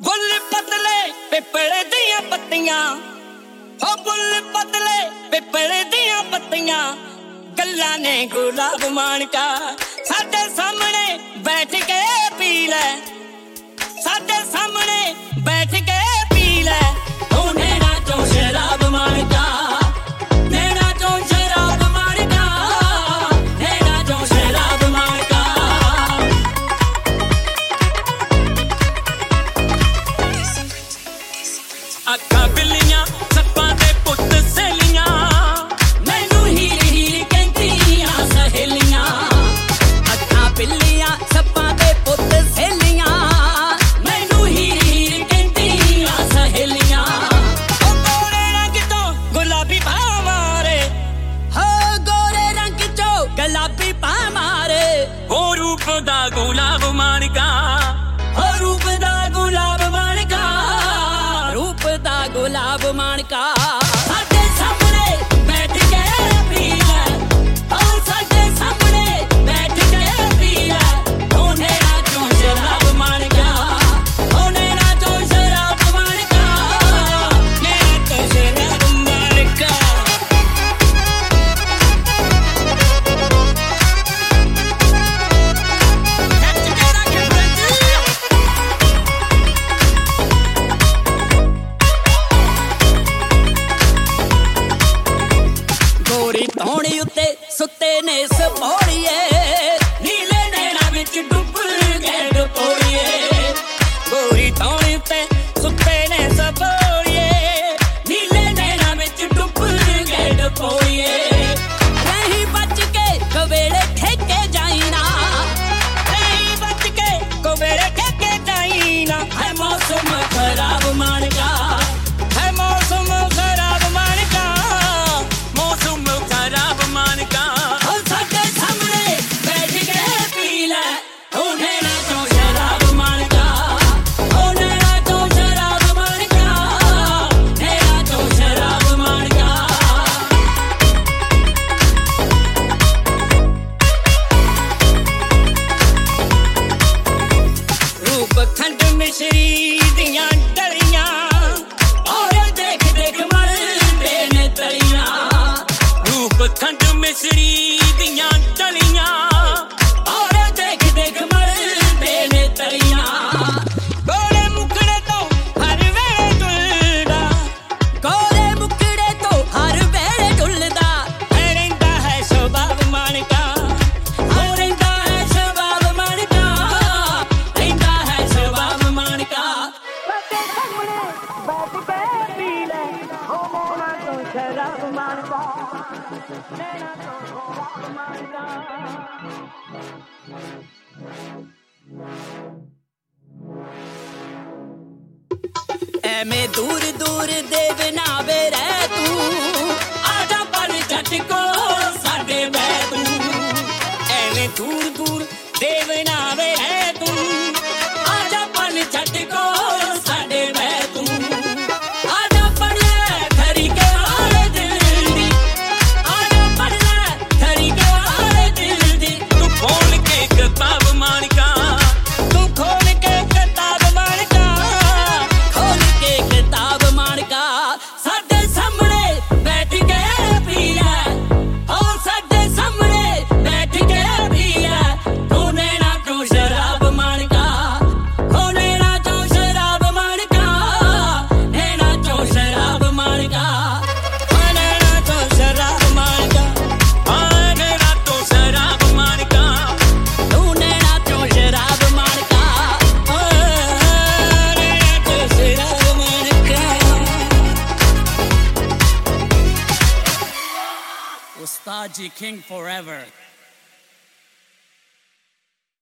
Bull पतले पिपले दियां पत्तियां, हो बुल पतले पिपले दियां पत्तियां, गल्लां ने गुलाब माणका साडे सामने बैठ के पी ले, साडे सामने बैठ के पी ले, ओ नैना चों शराब माणका, नैना चों शराब माणका, नैना चों शराब माणका। अक्खां बिल्लियां सप्पां दे पुत्त सहेलियां, मैनू हीर हीर कहंदियां सहेलियां। अक्खां बिल्लियां सप्पां दे पुत्त सहेलियां, मैनू हीर हीर कहंदियां सहेलियां। ओ गोरे रंग चों गुलाबी बाह मारे, हो गोरे रंग चों गुलाबी बाह मारे, ओ रूप दा गुलाब माणका, ओ रूप दा गुलाब माणका, रूप दा गुलाब माणका। साडे सामने बैठ के पी ले, ओ साडे सामने बैठ के पी ले, ओ नैना चों शराब माणका, ओ नैना चों शराब माणका, नैना चों शराब माणका। गोरी धौणी उत्ते सुते ने सपोड़िए, नीले नैना विच डुब गए डपोड़िए। गोरी धौणी उत्ते सुते ने सपोड़िए, नीले नैना विच डुब गए डपोड़िए। रही बच के कवेड़े ठेके जाईना, रही बच के कवेड़े ठेके जाईना, है मौसम खराब माणका, है मौसम खराब माणका, मौसम खराब माणका। ओ साडे सामने बैठ के पी ले, ओ नैना चों शराब माणका, ओ नैना चों शराब माणका, नैना चों शराब माणका। रूप खंड मिश्री दियां डलियां, और देख देख मरदे ने तलियां। रूप खंड मिश्री दियां डलियां, और देख देख मरदे ने तलियां। गोरे मुखड़े तो हर वेले डुलदा, गोरे मुखड़े तो हर वेले डुलदा, रहिंदा है शबाब माणका, ओ रहिंदा है शबाब माणका, रहिंदा है शबाब माणका। साडे सामने बैठ के पी ले, ओ नैना चों शराब माणका, नैना चों शराब माणका। एवें दूर दूर देव नावे रह तू, आजा पल झट को साडे बह तू। एवें दूर दूर देव नावे रह तू, आजा पल झट को साडे बह तू। आजा पढ़ ले धरी के हारे दिल दी, आजा पढ़ ले धरी के हारे दिल दी। तू खोल के किताब माणका, तू खोल के किताब माणका, खोल के किताब माणका। साडे सामने बैठ के पी ले, ओ साडे सामने बैठ के पी ले, ओ नैना चों शराब माणका, ओ नैना चों शराब माणका, नैना चों शराब माणका, ओ नैना चों शराब माणका, ओ नैना चों शराब माणका, तू नैना चों शराब माणका, ओ नैना चों शराब माणका। Ustad Ji King forever.